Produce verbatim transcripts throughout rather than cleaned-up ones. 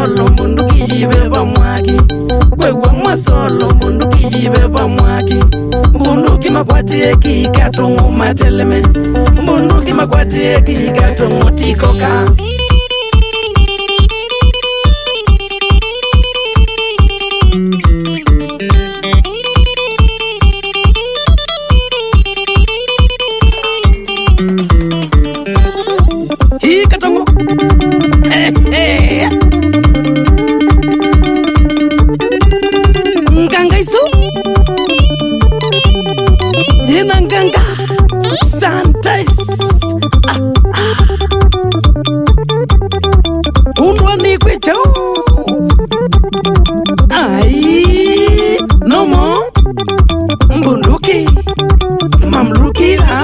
solo bunduki ibe bamwaki wewe mwa solo bunduki ibe bamwaki bunduki makwati eki katongo mateleme bunduki makwati eki katongo tikoka hii katongo eh eh nganga isu yena nganga santais ah, ah. Undwa ni kwecho ai no mo mbunduki mamlukira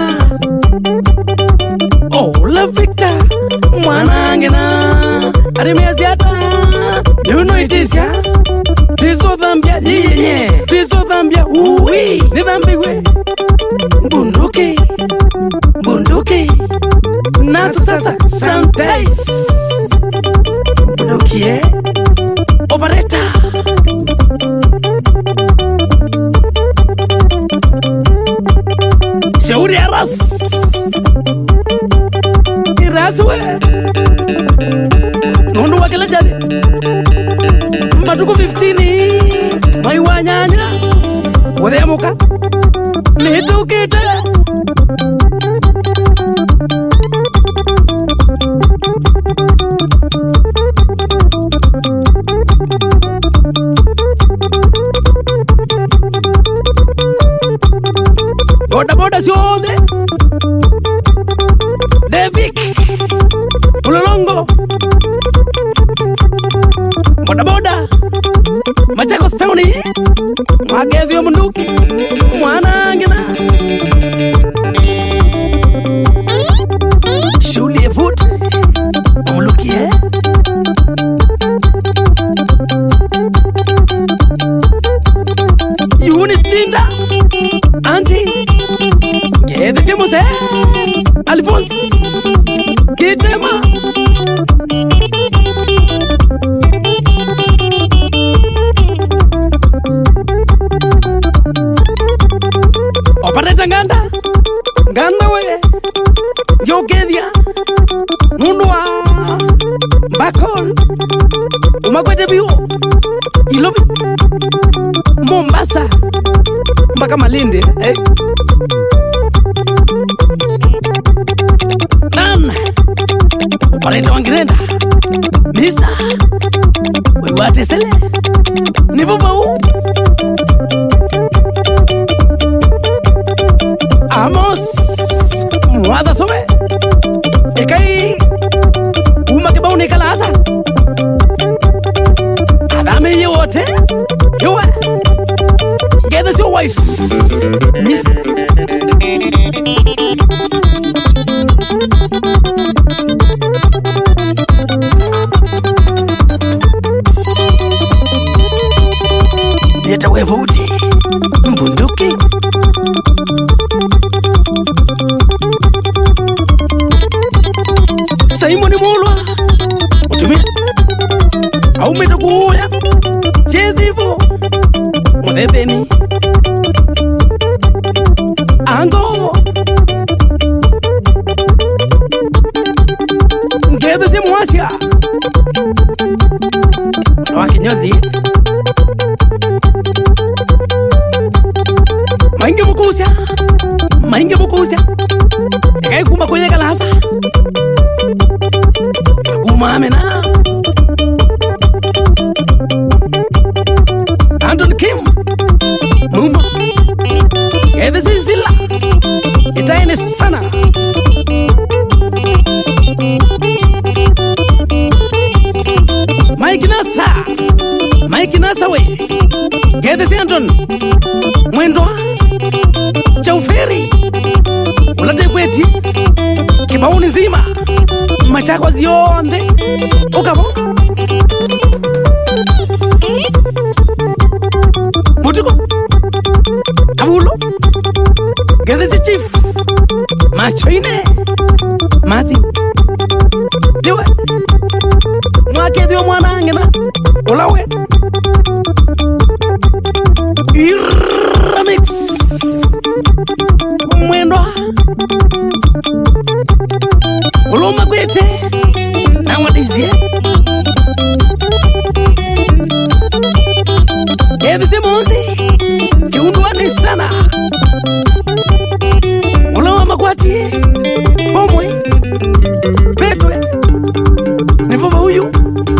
Ola Victor mwanangena arimiaziata you know it is ya Tiso dhambia yenye Tiso dhambia uwi ni dhambi we bunduki bunduki nasa sasa santais bunduki eh operator shauri ya ras iraswe nundu wakela jadi matuku fifteen mai nyanya wademuka nitukite boda boda siode Devik Ulolongo boda boda Machakos Towni Mwagevyo munduki mwanangina shuli evute umulukie Yunis Dinda Auntie Gede Simuse Alphonse Kitema Operator Nganda Nganda we Yogedia Nundwa Bakol Umakwete biu Ilobi Mombasa Mbaka Malindi eh Nan Operator Wangirenda Misa Wewate sele Nivuvu Amos Mwada sobe Ekai Uma kebau ni kalasa Adame yewote Yewe Get this your wife Missus Dieta wevuti Mbunduki Simoni Mulwa Utumia Aumeta kuya Chezivu Mwetheni Ango Ngeze si mwasia Wakinyozi Mainge mukusia Mainge mukusia Ekai kuma kwenye kalasa Kuma amena Anton Kim Mumba Ngeze si sila Itaini sana Mike Nasa Mike Nasa we Ngeze si Anton Mwendwa Chauferi Ulate kweti Kibauni zima Machakwa zionde Ukabo Mutuko Kabulo Ngeze si chief Machoine Matthew Liwe Mwa kedio mwana ngena ulawe Remix Mwendwa Uluma kwete Amadizie Kevi Simonzi Kiunduani sana Uluma makwati Pomwe Petwe Nifuva huyu